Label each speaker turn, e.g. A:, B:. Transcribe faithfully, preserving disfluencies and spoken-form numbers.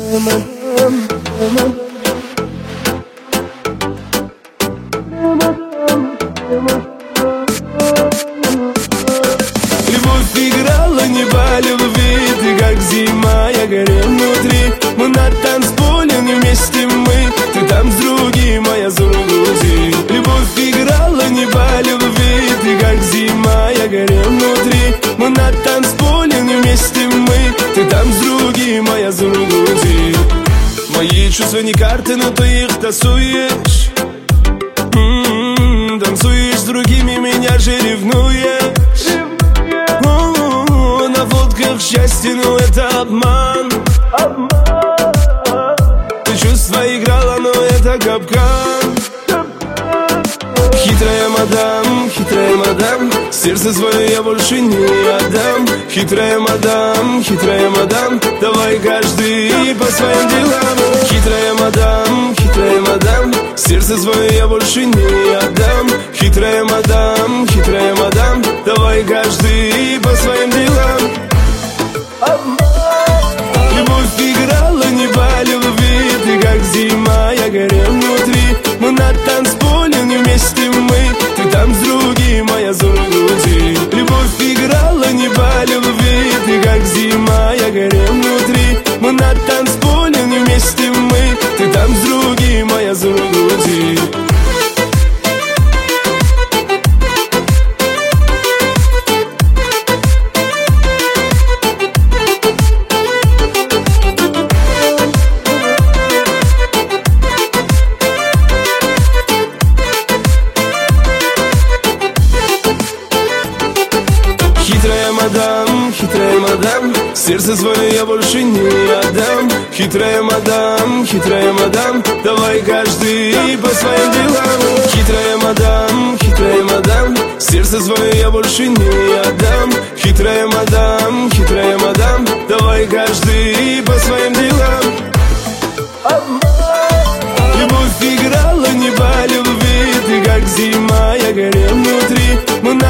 A: Любовь играла не по любви, ты как зима, я горел внутри. Мы на танцполе, не вместе мы, ты там с другим, а я за груди. Любовь играла не по любви, ты как зима, я горел внутри. Мы на танцполе, не вместе мы, ты там с другим, а я за груди. Мои чувства не карты, но ты их тасуешь. М-м-м, танцуешь с другими, меня же ревнуешь. О-о-о, на фотках счастье, но это обман. Ты чувства играла, но это капкан. Хитрая мадам, хитрая мадам, сердце свое я больше не отдам. Хитрая мадам, хитрая мадам, давай каждый по своим делам. Хитрая мадам, хитрая мадам, сердце свое я больше не отдам. Хитрая мадам, хитрая мадам, давай каждый по своим делам. Любовь играла не по любви, ты как зима, я горел внутри. Мы на танцполе, не вместе мы, ты там с другим, а я за груди. Любовь играла не по любви, ты как зима, я горел внутри. Мы на танцполе, не вместе мы, ты там с другим, а я за груди. Хитрая мадам, хитрая мадам, сердце свое я больше не отдам. Хитрая мадам, хитрая мадам, давай каждый по своим делам. Хитрая мадам, хитрая мадам, сердце свое я больше не отдам. Хитрая мадам, хитрая мадам, давай каждый по своим делам. Любовь играла не по любви, ты как зима, я горел внутри. Мы